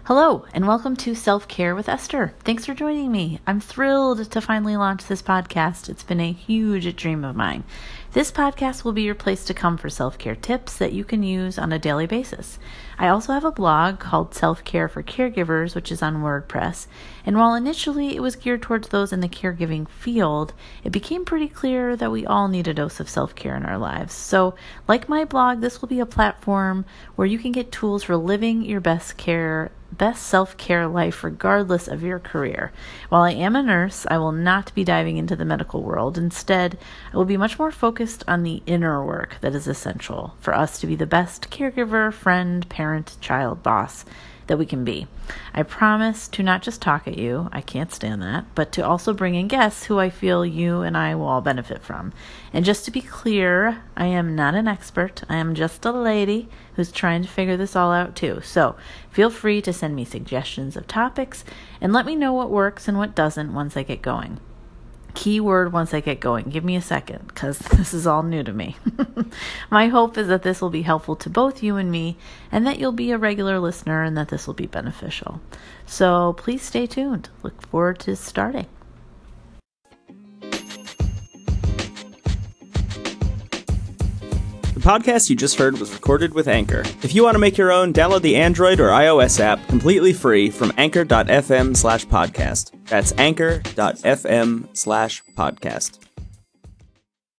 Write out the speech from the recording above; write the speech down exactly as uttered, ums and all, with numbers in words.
Hello, and welcome to Self-Care with Esther. Thanks for joining me. I'm thrilled to finally launch this podcast. It's been a huge dream of mine. This podcast will be your place to come for self-care tips that you can use on a daily basis. I also have a blog called Self-Care for Caregivers, which is on WordPress. And while initially it was geared towards those in the caregiving field, it became pretty clear that we all need a dose of self-care in our lives. So, like my blog, this will be a platform where you can get tools for living your best care best self-care life regardless of your career. While I am a nurse, I will not be diving into the medical world. Instead, I will be much more focused on the inner work that is essential for us to be the best caregiver, friend, parent, child, boss that we can be. I promise to not just talk at you, I can't stand that, but to also bring in guests who I feel you and I will all benefit from. And just to be clear, I am not an expert. I am just a lady who's trying to figure this all out too. So feel free to send me suggestions of topics and let me know what works and what doesn't once I get going. Keyword once I get going. Give me a second, because this is all new to me. My hope is that this will be helpful to both you and me, and that you'll be a regular listener and that this will be beneficial. So please stay tuned. Look forward to starting. The podcast you just heard was recorded with Anchor. If you want to make your own, download the Android or iOS app completely free from anchor.fm slash podcast. That's anchor.fm slash podcast.